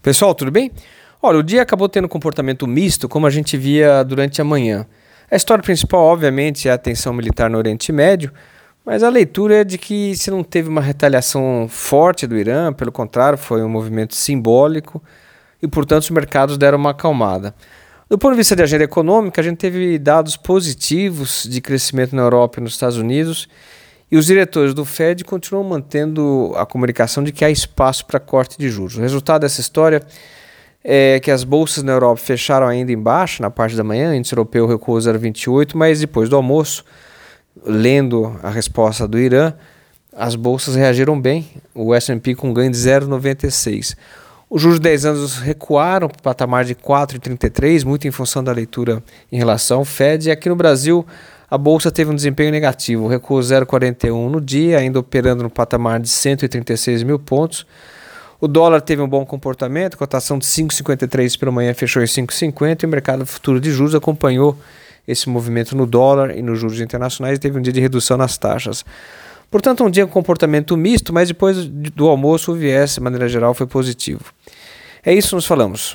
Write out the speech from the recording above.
Pessoal, tudo bem? Olha, o dia acabou tendo um comportamento misto, como a gente via durante a manhã. A história principal, obviamente, é a tensão militar no Oriente Médio, mas a leitura é de que se não teve uma retaliação forte do Irã, pelo contrário, foi um movimento simbólico e, portanto, os mercados deram uma acalmada. Do ponto de vista de agenda econômica, a gente teve dados positivos de crescimento na Europa e nos Estados Unidos, e os diretores do Fed continuam mantendo a comunicação de que há espaço para corte de juros. O resultado dessa história é que as bolsas na Europa fecharam ainda em baixa na parte da manhã, o índice europeu recuou 0,28, mas depois do almoço, lendo a resposta do Irã, as bolsas reagiram bem, o S&P com ganho de 0,96. Os juros de 10 anos recuaram para o patamar de 4,33, muito em função da leitura em relação ao Fed, e aqui no Brasil a bolsa teve um desempenho negativo, recuou 0,41 no dia, ainda operando no patamar de 136 mil pontos. O dólar teve um bom comportamento, a cotação de 5,53 pela manhã fechou em 5,50 e o mercado futuro de juros acompanhou esse movimento no dólar e nos juros internacionais e teve um dia de redução nas taxas. Portanto, um dia com comportamento misto, mas depois do almoço o viés, de maneira geral, foi positivo. É isso, nos falamos.